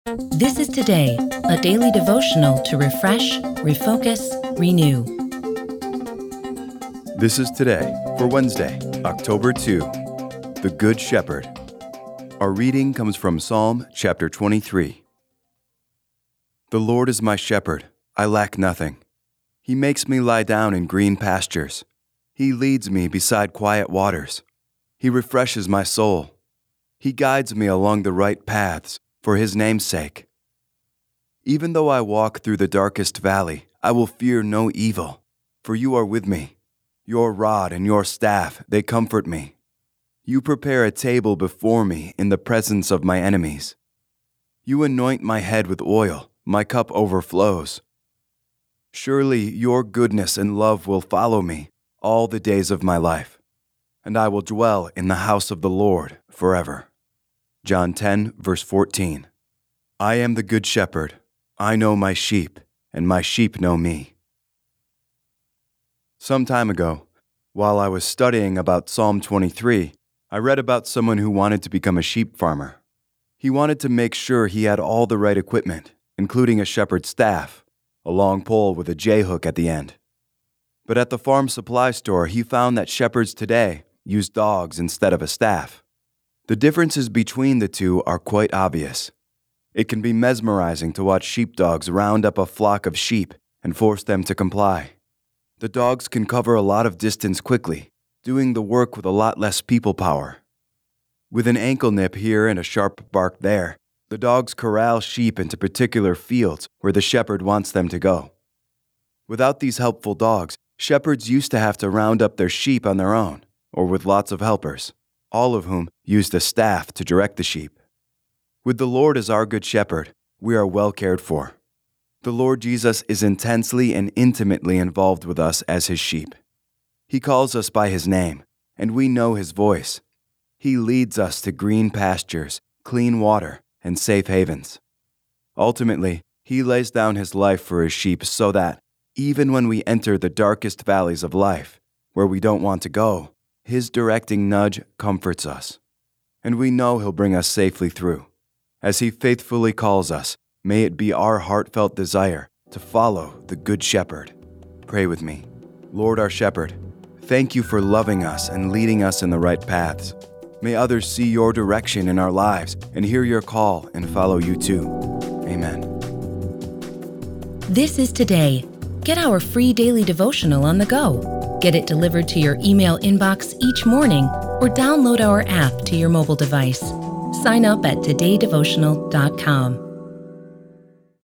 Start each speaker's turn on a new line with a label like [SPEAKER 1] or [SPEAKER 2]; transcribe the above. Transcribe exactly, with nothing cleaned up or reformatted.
[SPEAKER 1] This is Today, a daily devotional to refresh, refocus, renew.
[SPEAKER 2] This is Today for Wednesday, October second, the Good Shepherd. Our reading comes from Psalm chapter twenty-three. The Lord is my shepherd, I lack nothing. He makes me lie down in green pastures. He leads me beside quiet waters. He refreshes my soul. He guides me along the right paths for His name's sake. Even though I walk through the darkest valley, I will fear no evil, for You are with me. Your rod and Your staff, they comfort me. You prepare a table before me in the presence of my enemies. You anoint my head with oil, my cup overflows. Surely Your goodness and love will follow me all the days of my life, and I will dwell in the house of the Lord forever. John ten, verse fourteen. I am the good shepherd. I know my sheep, and my sheep know me. Some time ago, while I was studying about Psalm twenty-three, I read about someone who wanted to become a sheep farmer. He wanted to make sure he had all the right equipment, including a shepherd's staff, a long pole with a J-hook at the end. But at the farm supply store, he found that shepherds today use dogs instead of a staff. The differences between the two are quite obvious. It can be mesmerizing to watch sheepdogs round up a flock of sheep and force them to comply. The dogs can cover a lot of distance quickly, doing the work with a lot less people power. With an ankle nip here and a sharp bark there, the dogs corral sheep into particular fields where the shepherd wants them to go. Without these helpful dogs, shepherds used to have to round up their sheep on their own, or with lots of helpers, all of whom used a staff to direct the sheep. With the Lord as our good shepherd, we are well cared for. The Lord Jesus is intensely and intimately involved with us as His sheep. He calls us by His name, and we know His voice. He leads us to green pastures, clean water, and safe havens. Ultimately, He lays down His life for His sheep so that, even when we enter the darkest valleys of life, where we don't want to go, His directing nudge comforts us. And we know He'll bring us safely through. As He faithfully calls us, may it be our heartfelt desire to follow the Good Shepherd. Pray with me. Lord, our Shepherd, thank You for loving us and leading us in the right paths. May others see Your direction in our lives and hear Your call and follow You too. Amen.
[SPEAKER 1] This is Today. Get our free daily devotional on the go. Get it delivered to your email inbox each morning or download our app to your mobile device. Sign up at today devotional dot com.